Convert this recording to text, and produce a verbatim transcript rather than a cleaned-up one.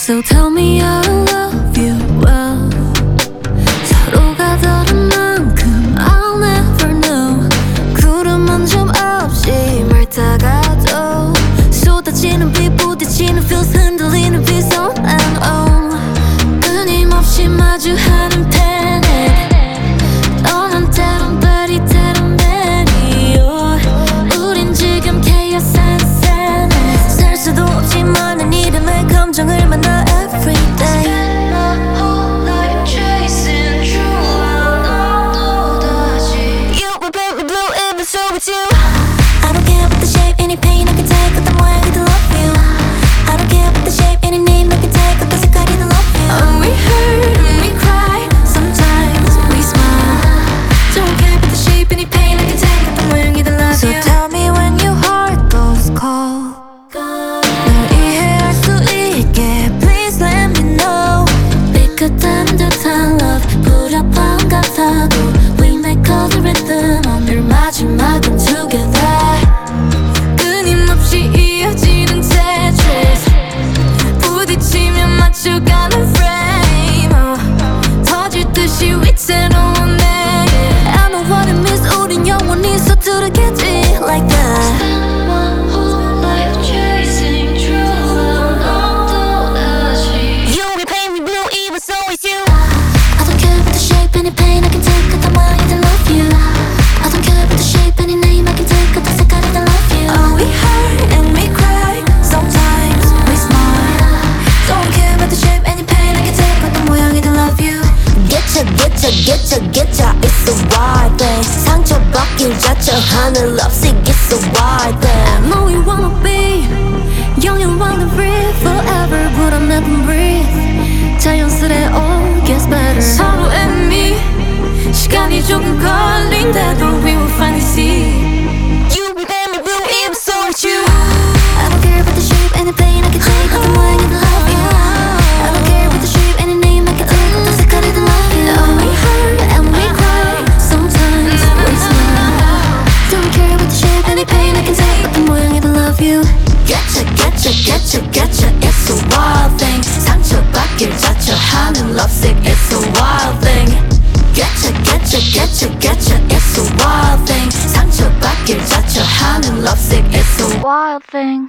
So tell me I love you well. 서로가 다른 만큼 I'll never know. 구름 한 점 없이 말다가도 쏟아지는 비 부딪히는 feels 흔들리는 비 on and on. 끊임없이 마주하는 planet. 너는 때론 별이 때론 내리요. 우린 지금 chaos and sadness. 살 수도 없이 많은 이름의 감정을 만나 every day. Spend my whole life chasing true love. You will paint me blue if it's so with you. I don't care about the shape, any pain I can take. 어떤 모양이든 love you. I don't care about the shape, any name I can take. 어떤 색깔이든 love you. Oh, we hurt and we cry, sometimes we smile. Don't care about the shape, any pain I can take. 어떤 모양이든 love you. So tell me when your heart goes cold. 널 이해할 수 있게 please let me know. 삐끗한 듯한 love 불협화음 같아도 we make all the rhythm. 오늘 마지막은 together. 끊임없이 이어지는 Tetris. 부딪히면 맞춰가는 frame. oh. 터질 듯이 위태로운 내게 I know what it means. 우린 영원히 서투르겠지 like that. Spend my whole life chasing true love. You will paint me blue even so it's you. I don't care about the shape, any pain I can take. 어떤 모양이든 love you. I don't care about the shape, any name I can take. 어떤 색깔이든 love you. Oh, we hurt and we cry, sometimes we smile. Don't care about the shape, any pain I can take. 어떤 모양이든 love you. Getcha, getcha, getcha, getcha, it's a wild thing. 상처받길 자처하는 lovesick, it's a wild thing. I know you wanna be young, you wanna breathe forever, but I'll never breathe. 자연스레 all gets better. 서로 and me 시간이 조금 걸린대도 we will finally see. You will paint me blue even so it's you. I don't care about the shape, any pain I can take. 어떤 모양이든 love you. I don't care about the shape, any name I can take. 어떤 색깔이든 love you. Oh, we hurt and we cry, sometimes we smile. Don't care about the shape, any pain I can take. 어떤 모양이든 love you. Getcha, getcha, getcha, getcha, it's a wild thing. 상처받길 자처하는 lovesick, it's a wild thing. Getcha, getcha, getcha, getcha, it's a wild thing. 상처받길 자처하는 lovesick, it's a wild thing.